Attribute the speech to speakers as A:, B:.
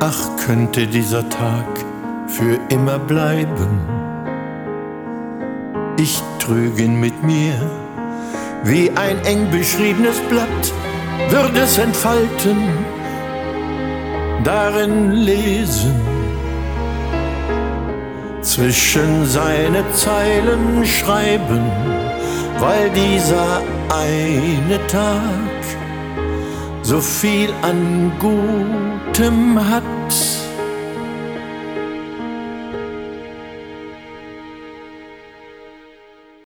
A: Ach, könnte dieser Tag für immer bleiben. Ich trüge ihn mit mir wie ein eng beschriebenes Blatt, würde es entfalten, darin lesen, zwischen seine Zeilen schreiben, weil dieser eine Tag so viel an Gutem hat,